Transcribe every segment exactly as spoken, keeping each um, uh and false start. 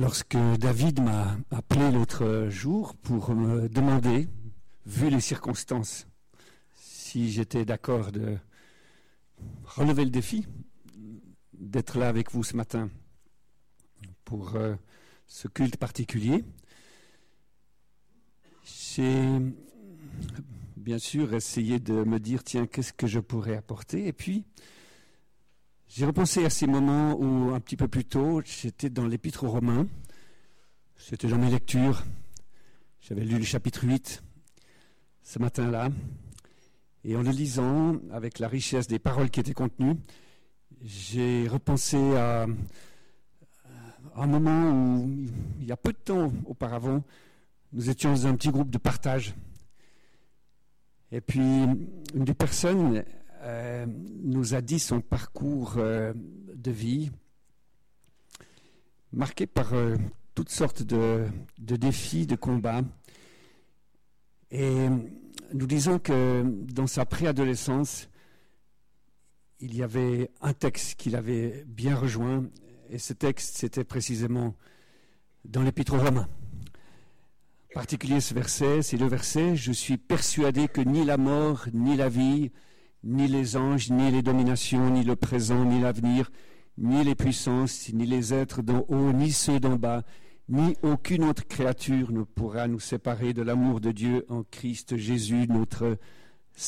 Lorsque David m'a appelé l'autre jour pour me demander, vu les circonstances, si j'étais d'accord de relever le défi, d'être là avec vous ce matin pour euh, ce culte particulier, j'ai bien sûr essayé de me dire, tiens, qu'est-ce que je pourrais apporter? Et puis, j'ai repensé à ces moments où, un petit peu plus tôt, j'étais dans l'Épître aux Romains, c'était dans mes lectures, j'avais lu le chapitre huit ce matin-là, et en le lisant, avec la richesse des paroles qui étaient contenues, j'ai repensé à, à un moment où, il y a peu de temps auparavant, nous étions dans un petit groupe de partage. Et puis, une des personnes euh, nous a dit son parcours euh, de vie, marqué par euh, toutes sortes de, de défis, de combats. Et nous disons que dans sa préadolescence, il y avait un texte qu'il avait bien rejoint, et ce texte, c'était précisément dans l'Épître aux Romains. En particulier ce verset, c'est le verset « Je suis persuadé que ni la mort, ni la vie, ni les anges, ni les dominations, ni le présent, ni l'avenir, ni les puissances, ni les êtres d'en haut, ni ceux d'en bas, ni aucune autre créature ne pourra nous séparer de l'amour de Dieu en Christ Jésus, notre Seigneur. »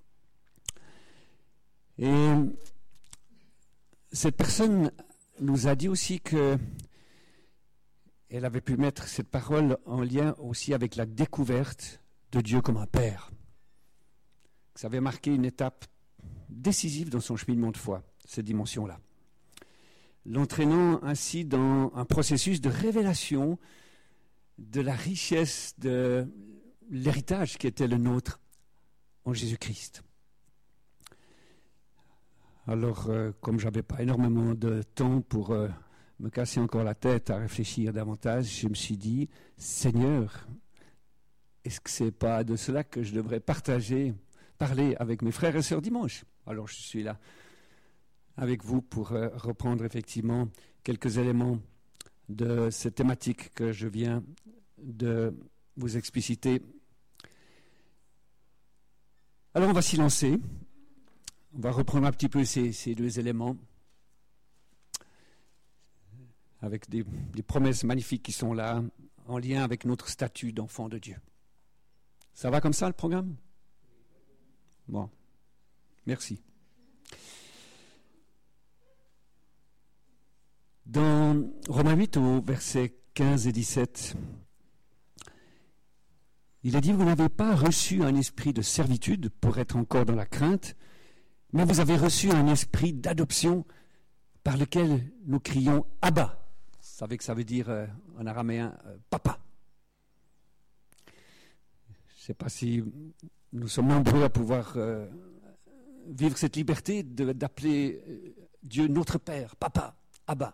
Et cette personne nous a dit aussi que elle avait pu mettre cette parole en lien aussi avec la découverte de Dieu comme un Père. Ça avait marqué une étape décisive dans son cheminement de foi, cette dimension-là, l'entraînant ainsi dans un processus de révélation de la richesse de l'héritage qui était le nôtre en Jésus-Christ. Alors, euh, comme je n'avais pas énormément de temps pour euh, me casser encore la tête à réfléchir davantage, je me suis dit, Seigneur, est-ce que ce n'est pas de cela que je devrais partager, parler avec mes frères et sœurs dimanche? Alors, je suis là avec vous pour euh, reprendre effectivement quelques éléments de cette thématique que je viens de vous expliciter. Alors, on va s'y lancer. On va reprendre un petit peu ces, ces deux éléments avec des, des promesses magnifiques qui sont là, en lien avec notre statut d'enfant de Dieu. Ça va comme ça, le programme? Bon, merci. Dans Romains huit, au verset quinze et dix-sept, il est dit, vous n'avez pas reçu un esprit de servitude pour être encore dans la crainte, mais vous avez reçu un esprit d'adoption par lequel nous crions « Abba ». Vous savez que ça veut dire euh, en araméen euh, « papa ». Je ne sais pas si nous sommes nombreux à pouvoir euh, vivre cette liberté de, d'appeler euh, Dieu notre Père, papa, Abba.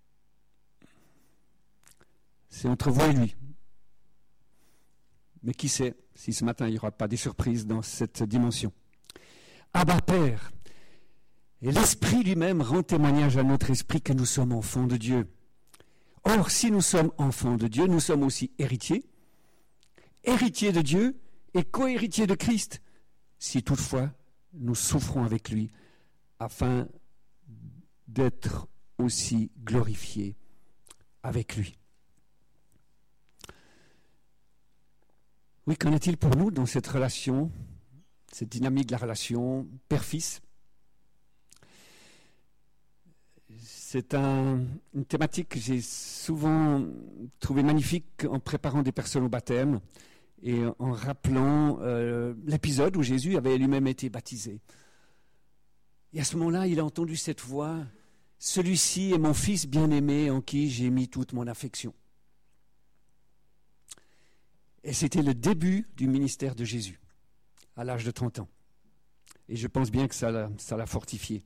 C'est entre vous et lui. Mais qui sait si ce matin il n'y aura pas des surprises dans cette dimension. Abba Père. Et l'Esprit lui-même rend témoignage à notre esprit que nous sommes enfants de Dieu. Or, si nous sommes enfants de Dieu, nous sommes aussi héritiers, héritiers de Dieu et co-héritiers de Christ, si toutefois nous souffrons avec lui, afin d'être aussi glorifiés avec lui. Oui, qu'en est-il pour nous dans cette relation, cette dynamique de la relation père-fils? C'est un, une thématique que j'ai souvent trouvée magnifique en préparant des personnes au baptême et en rappelant euh, l'épisode où Jésus avait lui-même été baptisé. Et à ce moment-là, il a entendu cette voix, « Celui-ci est mon fils bien-aimé en qui j'ai mis toute mon affection ». Et c'était le début du ministère de Jésus, à l'âge de trente ans. Et je pense bien que ça l'a, ça l'a fortifié.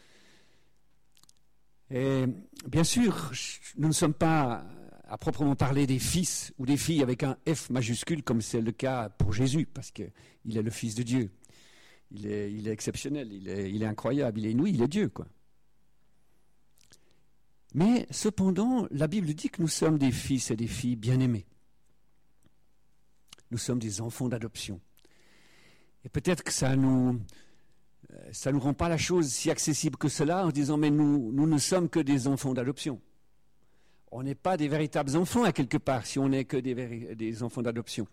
Et bien sûr, nous ne sommes pas à proprement parler des fils ou des filles avec un F majuscule, comme c'est le cas pour Jésus, parce qu'il est le Fils de Dieu. Il est, il est exceptionnel, il est, il est incroyable, il est inouï, il est Dieu, quoi. Mais cependant, la Bible dit que nous sommes des fils et des filles bien-aimés. Nous sommes des enfants d'adoption. Et peut-être que ça nous, ça nous rend pas la chose si accessible que cela en disant mais nous, nous ne sommes que des enfants d'adoption. On n'est pas des véritables enfants à quelque part si on n'est que des, des enfants d'adoption.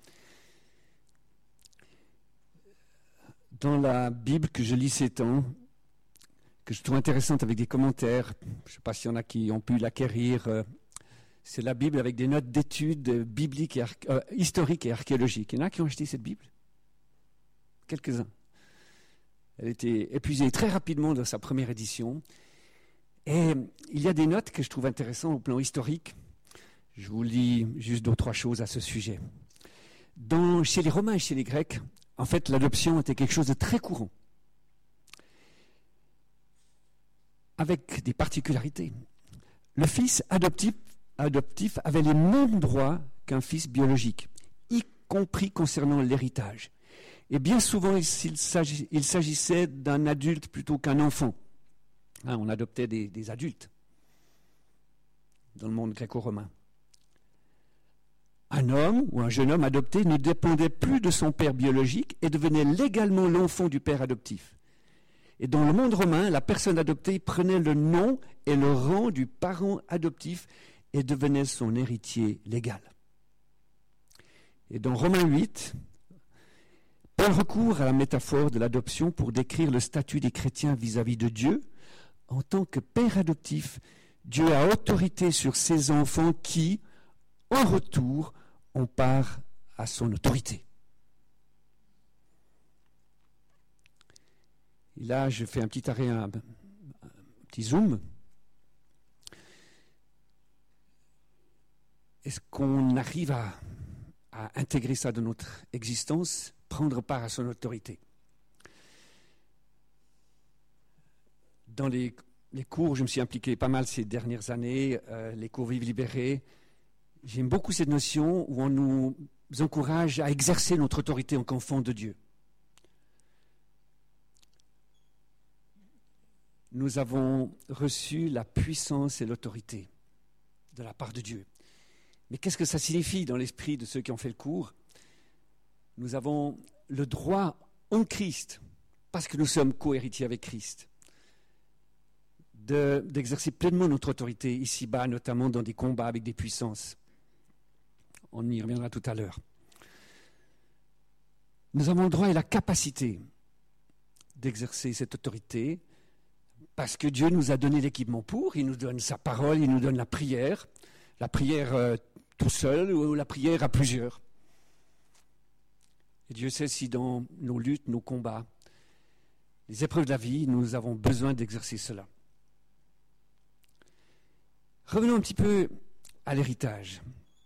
Dans la Bible que je lis ces temps, que je trouve intéressante avec des commentaires, je ne sais pas s'il y en a qui ont pu l'acquérir, euh, c'est la Bible avec des notes d'études bibliques, et euh, historiques et archéologiques. Il y en a qui ont acheté cette Bible? Quelques-uns. Elle était épuisée très rapidement dans sa première édition. Et il y a des notes que je trouve intéressantes au plan historique. Je vous lis juste deux ou trois choses à ce sujet. Dans, chez les Romains et chez les Grecs, en fait, l'adoption était quelque chose de très courant, avec des particularités. Le fils adoptif, adoptif avait les mêmes droits qu'un fils biologique, y compris concernant l'héritage. Et bien souvent, il s'agissait, il s'agissait d'un adulte plutôt qu'un enfant. Hein, on adoptait des, des adultes dans le monde gréco-romain. Un homme ou un jeune homme adopté ne dépendait plus de son père biologique et devenait légalement l'enfant du père adoptif. Et dans le monde romain, la personne adoptée prenait le nom et le rang du parent adoptif et devenait son héritier légal. Et dans Romains huit, Paul recourt à la métaphore de l'adoption pour décrire le statut des chrétiens vis-à-vis de Dieu. En tant que père adoptif, Dieu a autorité sur ses enfants qui, en retour, ont part à son autorité. Et là, je fais un petit arrêt, un, un petit zoom. Est-ce qu'on arrive à, à intégrer ça dans notre existence, prendre part à son autorité? Dans les, les cours, je me suis impliqué pas mal ces dernières années, euh, les cours Vive Libérés. J'aime beaucoup cette notion où on nous encourage à exercer notre autorité en tant qu'enfant de Dieu. Nous avons reçu la puissance et l'autorité de la part de Dieu. Mais qu'est-ce que ça signifie dans l'esprit de ceux qui ont fait le cours? Nous avons le droit en Christ, parce que nous sommes co-héritiers avec Christ, de, d'exercer pleinement notre autorité ici-bas, notamment dans des combats avec des puissances. On y reviendra tout à l'heure. Nous avons le droit et la capacité d'exercer cette autorité parce que Dieu nous a donné l'équipement pour, il nous donne sa parole, il nous donne la prière, la prière euh, tout seul ou la prière à plusieurs. Et Dieu sait si dans nos luttes, nos combats, les épreuves de la vie, nous avons besoin d'exercer cela. Revenons un petit peu à l'héritage.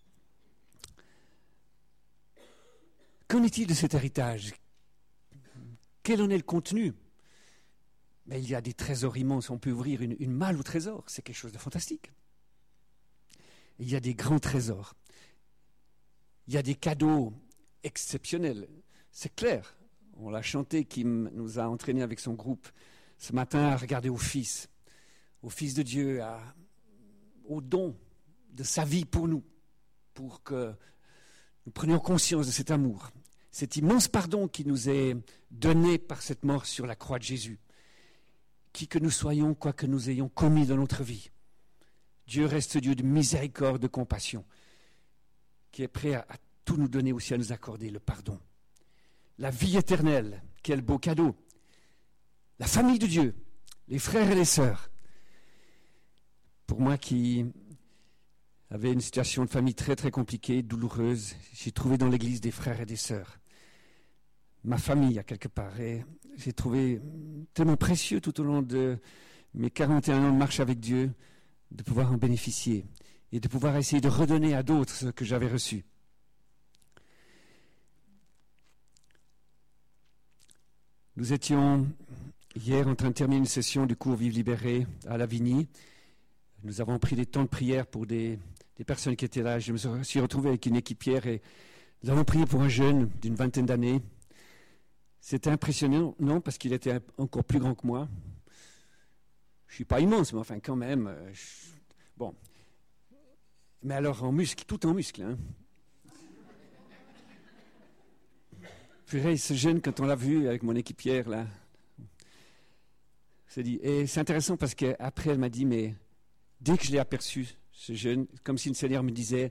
Qu'en est-il de cet héritage? Quel en est le contenu? Mais il y a des trésors immenses. On peut ouvrir une, une malle au trésor. C'est quelque chose de fantastique. Il y a des grands trésors. Il y a des cadeaux exceptionnels. C'est clair. On l'a chanté, Kim nous a entraînés avec son groupe ce matin à regarder au Fils, au Fils de Dieu, à, au don de sa vie pour nous, pour que nous prenions conscience de cet amour, cet immense pardon qui nous est donné par cette mort sur la croix de Jésus. Qui que nous soyons, quoi que nous ayons commis dans notre vie, Dieu reste Dieu de miséricorde, de compassion, qui est prêt à, à tout nous donner aussi, à nous accorder le pardon. La vie éternelle, quel beau cadeau. La famille de Dieu, les frères et les sœurs. Pour moi qui avait une situation de famille très très compliquée, douloureuse, j'ai trouvé dans l'Église des frères et des sœurs. Ma famille, à quelque part. Et j'ai trouvé tellement précieux tout au long de mes quarante et un ans de marche avec Dieu, de pouvoir en bénéficier et de pouvoir essayer de redonner à d'autres ce que j'avais reçu. Nous étions hier en train de terminer une session du cours Vive Libéré à Lavigny. Nous avons pris des temps de prière pour des, des personnes qui étaient là. Je me suis retrouvé avec une équipière et nous avons prié pour un jeune d'une vingtaine d'années. C'était impressionnant, non, parce qu'il était encore plus grand que moi. Je ne suis pas immense, mais enfin quand même, je, Bon. Mais alors en muscle, tout en muscle. Hein. Purée, ce jeune, quand on l'a vu avec mon équipière, là, c'est dit. Et c'est intéressant parce qu'après, elle m'a dit, mais dès que je l'ai aperçu, ce jeune, comme si le Seigneur me disait,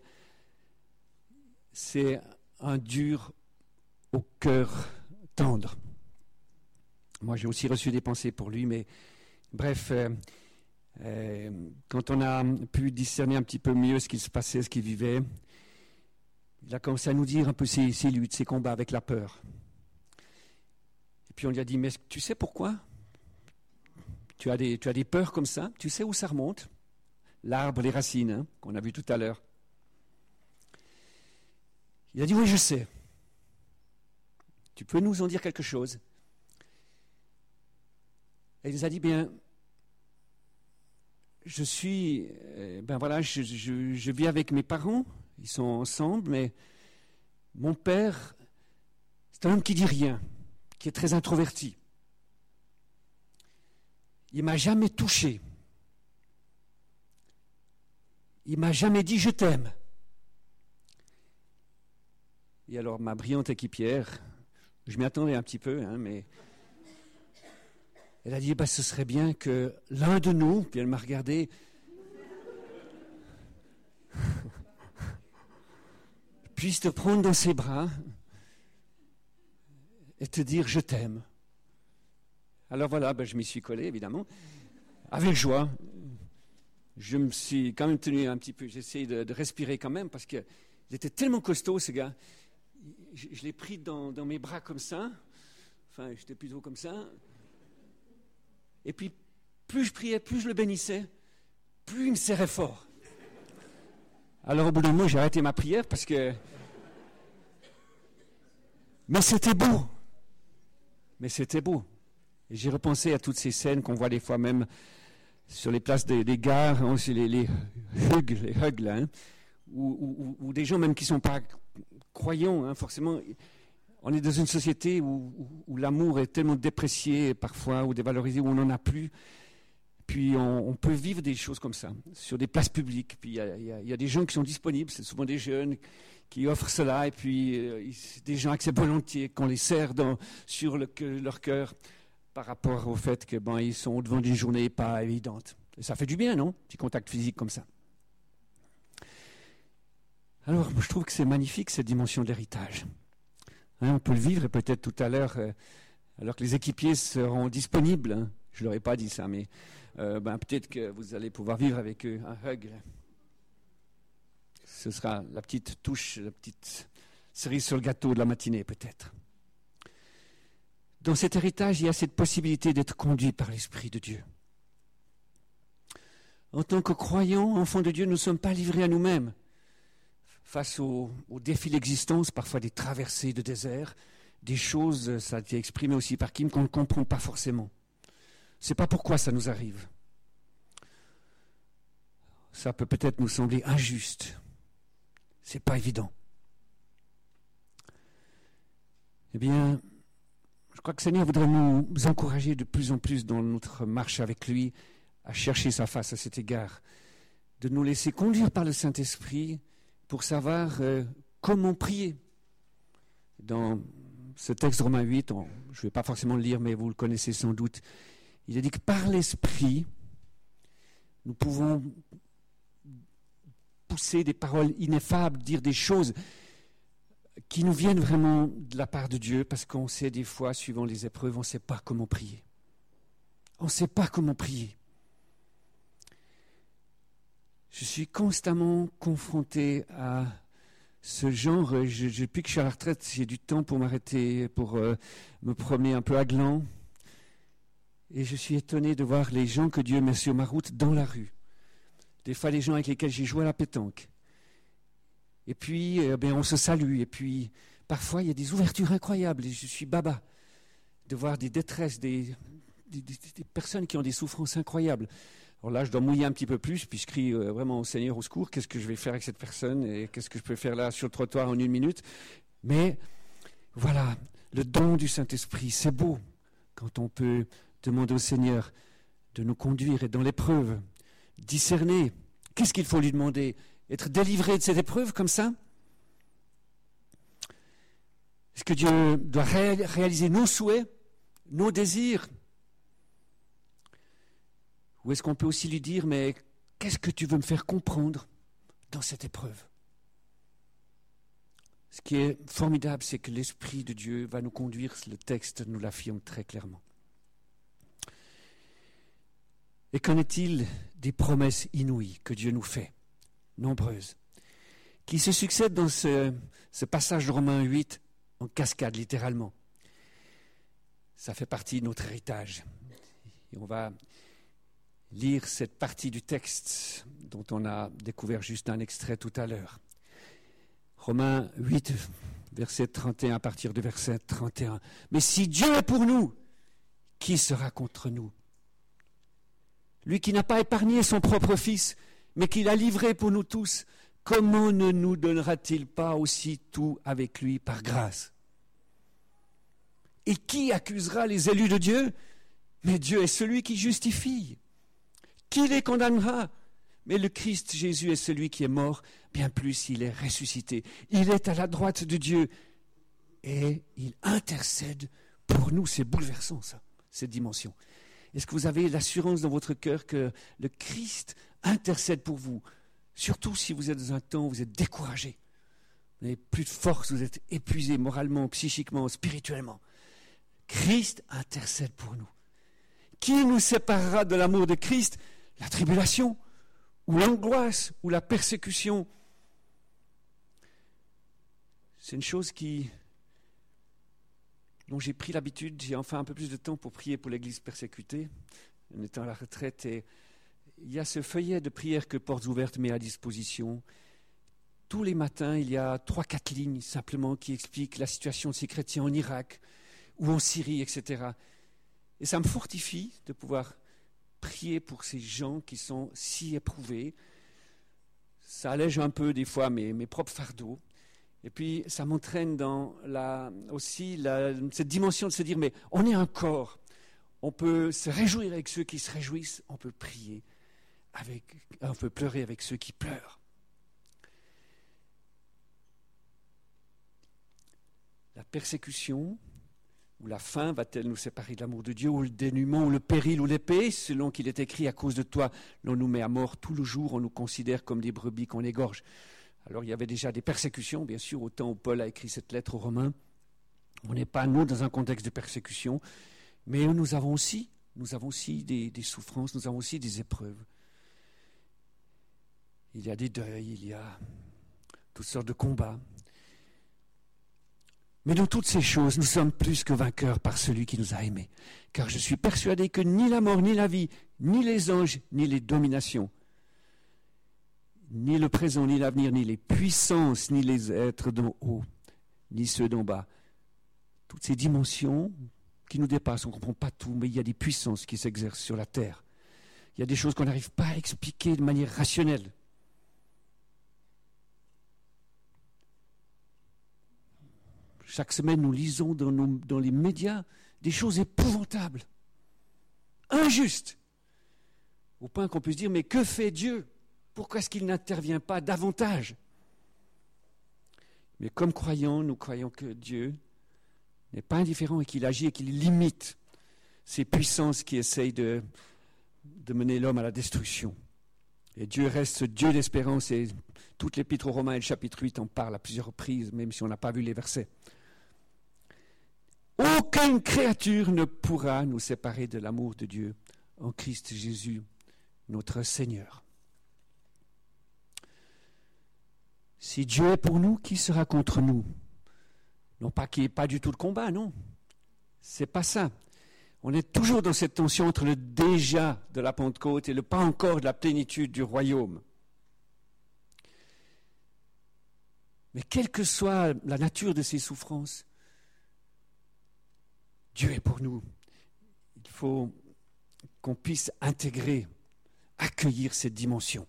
c'est un dur au cœur tendre. Moi, j'ai aussi reçu des pensées pour lui, mais bref, euh, euh, quand on a pu discerner un petit peu mieux ce qu'il se passait, ce qu'il vivait, il a commencé à nous dire un peu ses, ses luttes, ses combats avec la peur. Et puis on lui a dit, mais tu sais pourquoi tu as des, tu as des peurs comme ça? Tu sais où ça remonte? L'arbre, les racines, hein, qu'on a vu tout à l'heure. Il a dit, oui, je sais. Tu peux nous en dire quelque chose? Et il nous a dit, bien, je suis, ben voilà, je, je, je vis avec mes parents, ils sont ensemble, mais mon père, c'est un homme qui dit rien, qui est très introverti. Il m'a jamais touché. Il m'a jamais dit je t'aime. Et alors ma brillante équipière, je m'y attendais un petit peu, hein, mais elle a dit bah, ce serait bien que l'un de nous, puis elle m'a regardé, puisse te prendre dans ses bras et te dire je t'aime. Alors voilà, ben, je m'y suis collé évidemment, avec joie. Je me suis quand même tenu un petit peu, j'ai essayé de, de respirer quand même, parce qu'il était tellement costaud ce gars. Je, je l'ai pris dans, dans mes bras comme ça, enfin j'étais plutôt comme ça. Et puis plus je priais, plus je le bénissais, plus il me serrait fort. Alors au bout d'un moment, j'ai arrêté ma prière parce que... Mais c'était beau. Mais c'était beau. Et j'ai repensé à toutes ces scènes qu'on voit des fois même sur les places des, des gares, hein, c'est les, les hugs, les hugs là, hein, où, où, où des gens même qui ne sont pas croyants, hein, forcément, on est dans une société où, où, où l'amour est tellement déprécié parfois, ou dévalorisé, où on n'en a plus. Puis on, on peut vivre des choses comme ça, sur des places publiques. Puis il y, y, y a des gens qui sont disponibles, c'est souvent des jeunes qui offrent cela, et puis euh, des gens acceptent volontiers, qu'on les serre dans, sur le, leur cœur, par rapport au fait que bon, ils sont au devant d'une journée pas évidente. Et ça fait du bien, non? Petit contact physique comme ça. Alors, je trouve que c'est magnifique, cette dimension de l'héritage. Hein, on peut le vivre, et peut-être tout à l'heure, euh, alors que les équipiers seront disponibles, hein, je ne leur ai pas dit ça, mais euh, ben, peut-être que vous allez pouvoir vivre avec eux un hug. Ce sera la petite touche, la petite cerise sur le gâteau de la matinée, peut-être. Dans cet héritage, il y a cette possibilité d'être conduit par l'Esprit de Dieu. En tant que croyants, enfants de Dieu, nous ne sommes pas livrés à nous-mêmes. Face aux, aux défis de l'existence, parfois des traversées de désert, des choses, ça a été exprimé aussi par Kim, qu'on ne comprend pas forcément. Ce n'est pas pourquoi ça nous arrive. Ça peut peut-être nous sembler injuste. Ce n'est pas évident. Eh bien, je crois que le Seigneur voudrait nous encourager de plus en plus dans notre marche avec lui à chercher sa face à cet égard, de nous laisser conduire par le Saint-Esprit pour savoir euh, comment prier. Dans ce texte Romains huit, on, je ne vais pas forcément le lire, mais vous le connaissez sans doute, il est dit que par l'Esprit, nous pouvons pousser des paroles ineffables, dire des choses qui nous viennent vraiment de la part de Dieu, parce qu'on sait des fois, suivant les épreuves, on ne sait pas comment prier. On ne sait pas comment prier. Je suis constamment confronté à ce genre. Je, je, depuis que je suis à la retraite, j'ai du temps pour m'arrêter, pour euh, me promener un peu à gland. Et je suis étonné de voir les gens que Dieu met sur ma route dans la rue. Des fois, les gens avec lesquels j'ai joué à la pétanque. Et puis, eh bien, on se salue. Et puis, parfois, il y a des ouvertures incroyables. Et je suis baba de voir des détresses, des, des, des, des personnes qui ont des souffrances incroyables. Alors là, je dois mouiller un petit peu plus, puis je crie euh, vraiment au Seigneur au secours. Qu'est-ce que je vais faire avec cette personne? Et qu'est-ce que je peux faire là sur le trottoir en une minute? Mais voilà, le don du Saint-Esprit, c'est beau quand on peut demander au Seigneur de nous conduire et dans l'épreuve, discerner Qu'est-ce qu'il faut lui demander? Être délivré de cette épreuve comme ça? Est-ce que Dieu doit ré- réaliser nos souhaits, nos désirs? Ou est-ce qu'on peut aussi lui dire, mais qu'est-ce que tu veux me faire comprendre dans cette épreuve? Ce qui est formidable, c'est que l'Esprit de Dieu va nous conduire, le texte nous l'affirme très clairement. Et qu'en est-il des promesses inouïes que Dieu nous fait, nombreuses, qui se succèdent dans ce, ce passage de Romains huit en cascade, littéralement. Ça fait partie de notre héritage. Et on va lire cette partie du texte dont on a découvert juste un extrait tout à l'heure. Romains huit, verset trente et un, à partir du verset trente et un. Mais si Dieu est pour nous, qui sera contre nous? Lui qui n'a pas épargné son propre Fils, mais qui l'a livré pour nous tous, comment ne nous donnera-t-il pas aussi tout avec lui par grâce? Et qui accusera les élus de Dieu? Mais Dieu est celui qui justifie. Qui les condamnera? Mais le Christ Jésus est celui qui est mort, bien plus il est ressuscité. Il est à la droite de Dieu et il intercède pour nous. C'est bouleversant ça, cette dimension. Est-ce que vous avez l'assurance dans votre cœur que le Christ intercède pour vous? Surtout si vous êtes dans un temps où vous êtes découragé. Vous n'avez plus de force, vous êtes épuisé moralement, psychiquement, spirituellement. Christ intercède pour nous. Qui nous séparera de l'amour de Christ? La tribulation, ou l'angoisse, ou la persécution. C'est une chose qui, dont j'ai pris l'habitude, j'ai enfin un peu plus de temps pour prier pour l'Église persécutée, en étant à la retraite. Et il y a ce feuillet de prière que Portes Ouvertes met à disposition. Tous les matins, il y a trois, quatre lignes simplement qui expliquent la situation de ces chrétiens en Irak ou en Syrie, et cetera. Et ça me fortifie de pouvoir prier pour ces gens qui sont si éprouvés. Ça allège un peu des fois mes, mes propres fardeaux. Et puis ça m'entraîne dans la, aussi la, cette dimension de se dire, mais on est un corps. On peut se réjouir avec ceux qui se réjouissent. On peut prier avec, on peut pleurer avec ceux qui pleurent. La persécution ou la faim va-t-elle nous séparer de l'amour de Dieu, ou le dénuement, ou le péril, ou l'épée, selon qu'il est écrit, à cause de toi, l'on nous met à mort tout le jour, on nous considère comme des brebis qu'on égorge. Alors il y avait déjà des persécutions, bien sûr, au temps où Paul a écrit cette lettre aux Romains. On n'est pas, nous, dans un contexte de persécution, mais nous avons aussi, nous avons aussi des, des souffrances, nous avons aussi des épreuves. Il y a des deuils, il y a toutes sortes de combats. Mais dans toutes ces choses, nous sommes plus que vainqueurs par celui qui nous a aimés. Car je suis persuadé que ni la mort, ni la vie, ni les anges, ni les dominations, ni le présent, ni l'avenir, ni les puissances, ni les êtres d'en haut, ni ceux d'en bas, toutes ces dimensions qui nous dépassent, on ne comprend pas tout, mais il y a des puissances qui s'exercent sur la terre. Il y a des choses qu'on n'arrive pas à expliquer de manière rationnelle. Chaque semaine, nous lisons dans, nos, dans les médias des choses épouvantables, injustes, au point qu'on peut se dire, mais que fait Dieu? Pourquoi est-ce qu'il n'intervient pas davantage? Mais comme croyants, nous croyons que Dieu n'est pas indifférent et qu'il agit et qu'il limite ces puissances qui essayent de, de mener l'homme à la destruction. Et Dieu reste Dieu d'espérance, et toute l'Épître aux Romains et le chapitre huit en parle à plusieurs reprises, même si on n'a pas vu les versets. Aucune créature ne pourra nous séparer de l'amour de Dieu en Christ Jésus, notre Seigneur. Si Dieu est pour nous, qui sera contre nous? Non pas qu'il n'y ait pas du tout de combat, non. C'est pas ça. On est toujours dans cette tension entre le déjà de la Pentecôte et le pas encore de la plénitude du royaume. Mais quelle que soit la nature de ces souffrances, Dieu est pour nous. Il faut qu'on puisse intégrer, accueillir cette dimension.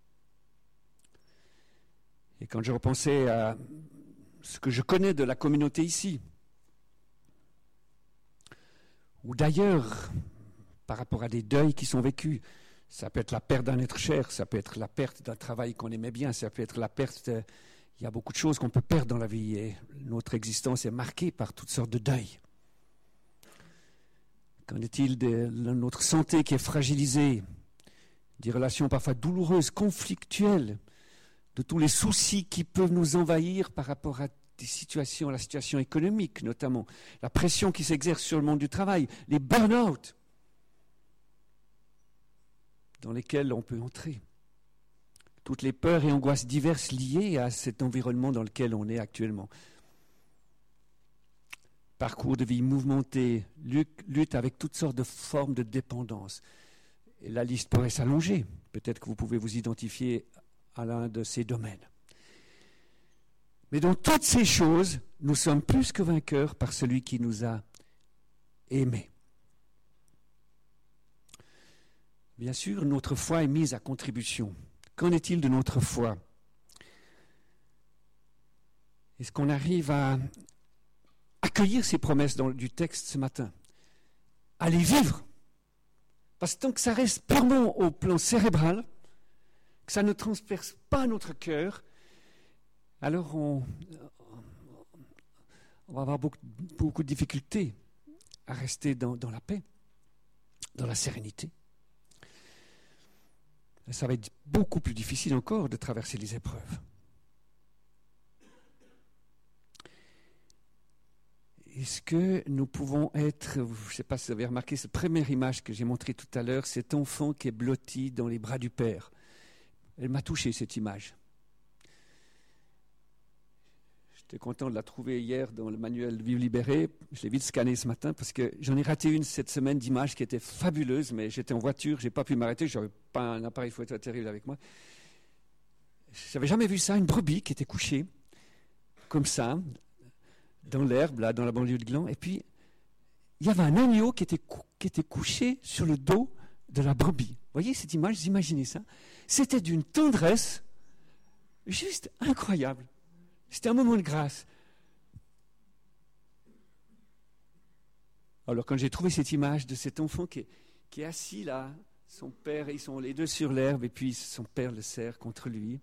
Et quand je repensais à ce que je connais de la communauté ici, ou d'ailleurs, par rapport à des deuils qui sont vécus, Ça peut être la perte d'un être cher, ça peut être la perte d'un travail qu'on aimait bien, ça peut être la perte... De... Il y a beaucoup de choses qu'on peut perdre dans la vie et notre existence est marquée par toutes sortes de deuils. Qu'en est-il de notre santé qui est fragilisée, des relations parfois douloureuses, conflictuelles, de tous les soucis qui peuvent nous envahir par rapport à des situations, la situation économique notamment, la pression qui s'exerce sur le monde du travail, les burn-out dans lesquels on peut entrer. Toutes les peurs et angoisses diverses liées à cet environnement dans lequel on est actuellement. Parcours de vie mouvementé, lutte avec toutes sortes de formes de dépendance. Et la liste pourrait s'allonger. Peut-être que vous pouvez vous identifier à l'un de ces domaines. Mais dans toutes ces choses, nous sommes plus que vainqueurs par celui qui nous a aimés. Bien sûr, notre foi est mise à contribution. Qu'en est-il de notre foi? Est-ce qu'on arrive à accueillir ces promesses dans, du texte ce matin? À les vivre? Parce que tant que ça reste purement au plan cérébral, que ça ne transperce pas notre cœur, alors on, on va avoir beaucoup, beaucoup de difficultés à rester dans, dans la paix, dans la sérénité. Ça va être beaucoup plus difficile encore de traverser les épreuves. Est-ce que nous pouvons être, je ne sais pas si vous avez remarqué, cette première image que j'ai montrée tout à l'heure, cet enfant qui est blotti dans les bras du Père. Elle m'a touché, cette image. J'étais content de la trouver hier dans le manuel Vive Libéré. Je l'ai vite scanné ce matin parce que j'en ai raté une cette semaine d'images qui était fabuleuse, mais j'étais en voiture, je n'ai pas pu m'arrêter, je n'avais pas un appareil photo terrible avec moi. Je n'avais jamais vu ça, une brebis qui était couchée, comme ça, dans l'herbe, là, dans la banlieue de Gland. Et puis, il y avait un agneau qui était, cou- qui était couché sur le dos de la brebis. Vous voyez cette image, vous imaginez ça? C'était d'une tendresse juste incroyable. C'était un moment de grâce. Alors quand j'ai trouvé cette image de cet enfant qui est, qui est assis là, son père, ils sont les deux sur l'herbe et puis son père le serre contre lui.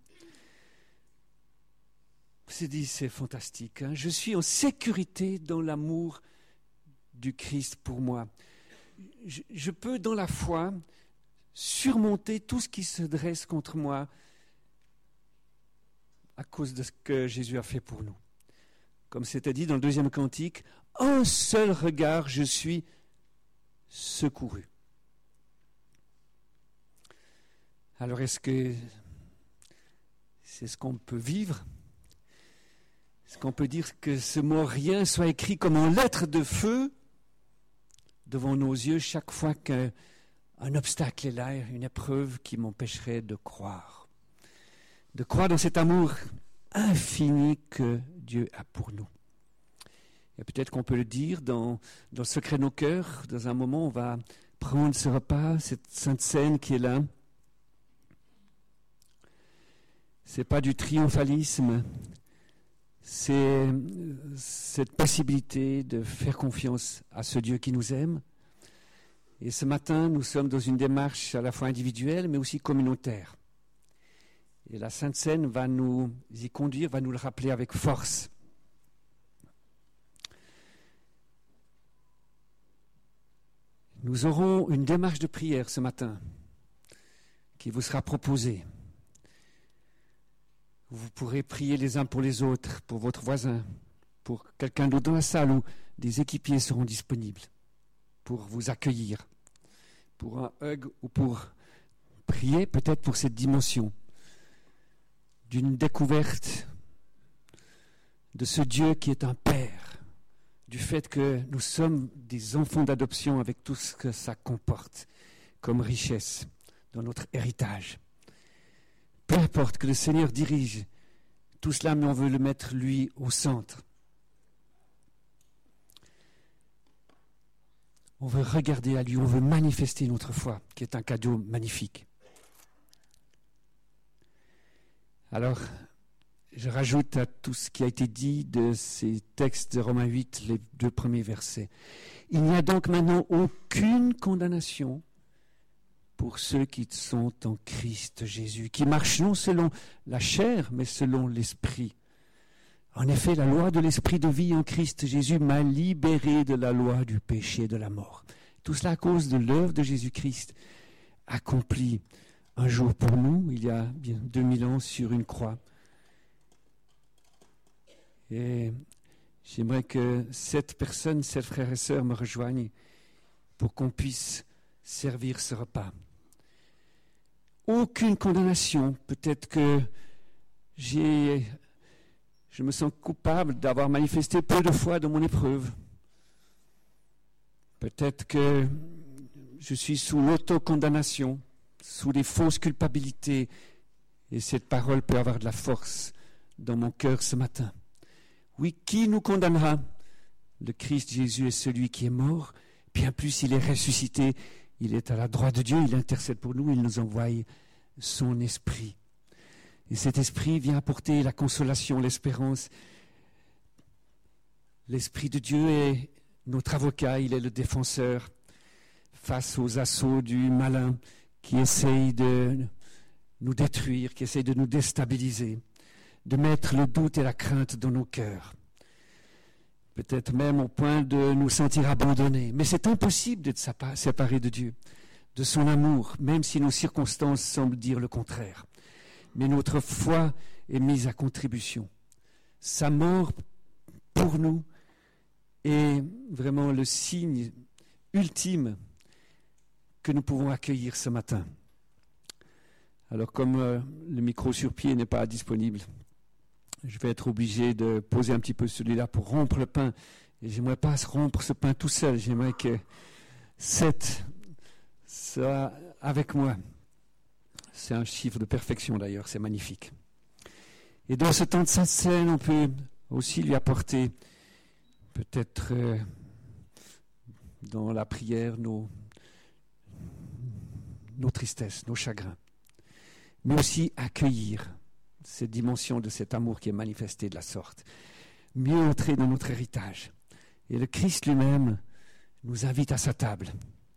On s'est dit, c'est fantastique. Hein? Je suis en sécurité dans l'amour du Christ pour moi. Je, je peux, dans la foi, surmonter tout ce qui se dresse contre moi à cause de ce que Jésus a fait pour nous. Comme c'était dit dans le deuxième cantique, un seul regard, je suis secouru. Alors est-ce que c'est ce qu'on peut vivre? Est-ce qu'on peut dire que ce mot rien soit écrit comme en lettres de feu devant nos yeux chaque fois qu'un obstacle est là, une épreuve qui m'empêcherait de croire? De croire dans cet amour infini que Dieu a pour nous. Et peut-être qu'on peut le dire dans, dans le secret de nos cœurs, dans un moment, on va prendre ce repas, cette sainte scène qui est là. Ce n'est pas du triomphalisme, c'est cette possibilité de faire confiance à ce Dieu qui nous aime. Et ce matin, nous sommes dans une démarche à la fois individuelle, mais aussi communautaire. Et la Sainte Seine va nous y conduire, va nous le rappeler avec force. Nous aurons une démarche de prière ce matin qui vous sera proposée. Vous pourrez prier les uns pour les autres, pour votre voisin, pour quelqu'un d'autre dans la salle où des équipiers seront disponibles pour vous accueillir, pour un hug ou pour prier peut-être pour cette dimension d'une découverte de ce Dieu qui est un Père, du fait que nous sommes des enfants d'adoption avec tout ce que ça comporte comme richesse dans notre héritage. Peu importe que le Seigneur dirige tout cela, mais on veut le mettre, lui, au centre. On veut regarder à lui, on veut manifester notre foi, qui est un cadeau magnifique. Alors, je rajoute à tout ce qui a été dit de ces textes de Romains huit, les deux premiers versets. Il n'y a donc maintenant aucune condamnation pour ceux qui sont en Christ Jésus, qui marchent non selon la chair, mais selon l'Esprit. En effet, la loi de l'Esprit de vie en Christ Jésus m'a libéré de la loi du péché et de la mort. Tout cela à cause de l'œuvre de Jésus-Christ, accomplie un jour pour nous, il y a bien deux mille ans, sur une croix. Et j'aimerais que sept personnes, sept frères et sœurs me rejoignent pour qu'on puisse servir ce repas. Aucune condamnation. Peut-être que j'ai, je me sens coupable d'avoir manifesté peu de foi dans mon épreuve. Peut-être que je suis sous l'autocondamnation, sous des fausses culpabilités, et cette parole peut avoir de la force dans mon cœur ce matin. Oui, qui nous condamnera? Le Christ Jésus est celui qui est mort, bien plus il est ressuscité, il est à la droite de Dieu, il intercède pour nous, il nous envoie son esprit. Et cet esprit vient apporter la consolation, l'espérance. L'esprit de Dieu est notre avocat, il est le défenseur face aux assauts du malin qui essaye de nous détruire, qui essaye de nous déstabiliser, de mettre le doute et la crainte dans nos cœurs. Peut-être même au point de nous sentir abandonnés. Mais c'est impossible d'être séparé de Dieu, de son amour, même si nos circonstances semblent dire le contraire. Mais notre foi est mise à contribution. Sa mort pour nous est vraiment le signe ultime que nous pouvons accueillir ce matin. Alors comme euh, le micro sur pied n'est pas disponible, je vais être obligé de poser un petit peu celui-là pour rompre le pain. Et j'aimerais pas rompre ce pain tout seul. J'aimerais que sept soit avec moi. C'est un chiffre de perfection d'ailleurs, c'est magnifique. Et dans ce temps de Sainte Seine, on peut aussi lui apporter peut-être euh, dans la prière nos, nos tristesses, nos chagrins, mais aussi accueillir cette dimension de cet amour qui est manifesté de la sorte. Mieux entrer dans notre héritage. Et le Christ lui-même nous invite à sa table.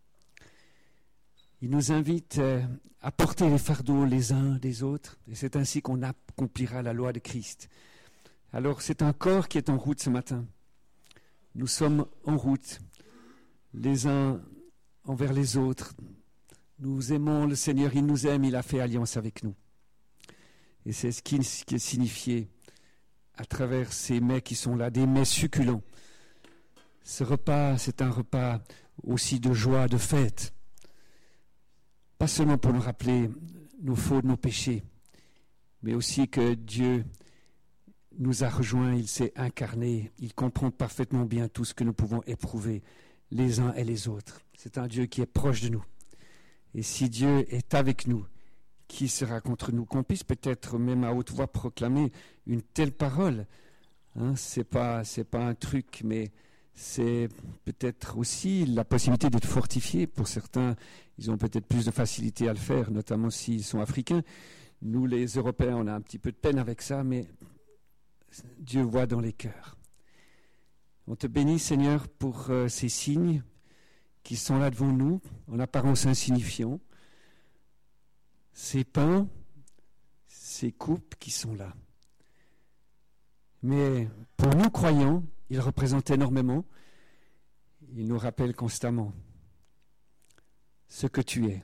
Il nous invite à porter les fardeaux les uns des autres, et c'est ainsi qu'on accomplira la loi de Christ. Alors c'est un corps qui est en route ce matin. Nous sommes en route, les uns envers les autres. Nous aimons le Seigneur, il nous aime, il a fait alliance avec nous. Et c'est ce qui, ce qui est signifié à travers ces mets qui sont là, des mets succulents. Ce repas, c'est un repas aussi de joie, de fête. Pas seulement pour nous rappeler nos fautes, nos péchés, mais aussi que Dieu nous a rejoints, il s'est incarné, il comprend parfaitement bien tout ce que nous pouvons éprouver les uns et les autres. C'est un Dieu qui est proche de nous. Et si Dieu est avec nous, qui sera contre nous? Qu'on puisse peut-être même à haute voix proclamer une telle parole. Hein, c'est pas, c'est pas un truc, mais c'est peut-être aussi la possibilité d'être fortifié. Pour certains, ils ont peut-être plus de facilité à le faire, notamment s'ils sont africains. Nous, les Européens, on a un petit peu de peine avec ça, mais Dieu voit dans les cœurs. On te bénit, Seigneur, pour euh, ces signes qui sont là devant nous, en apparence insignifiants. Ces pains, ces coupes qui sont là. Mais pour nous croyants, ils représentent énormément. Ils nous rappellent constamment ce que tu es.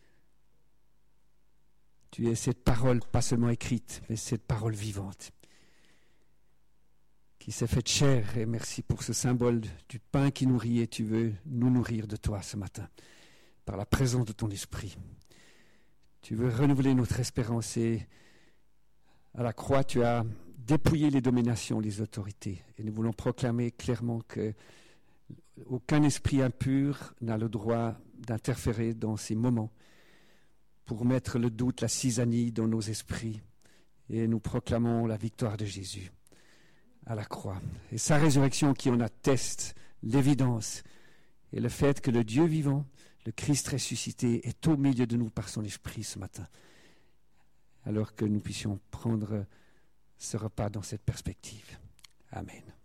Tu es cette parole, pas seulement écrite, mais cette parole vivante, qui s'est faite chair. Et merci pour ce symbole du pain qui nourrit, et tu veux nous nourrir de toi ce matin, par la présence de ton esprit. Tu veux renouveler notre espérance, et à la croix, tu as dépouillé les dominations, les autorités. Et nous voulons proclamer clairement que aucun esprit impur n'a le droit d'interférer dans ces moments pour mettre le doute, la cisanie dans nos esprits. Et nous proclamons la victoire de Jésus à la croix. Et sa résurrection qui en atteste l'évidence et le fait que le Dieu vivant, le Christ ressuscité, est au milieu de nous par son esprit ce matin. Alors que nous puissions prendre ce repas dans cette perspective. Amen.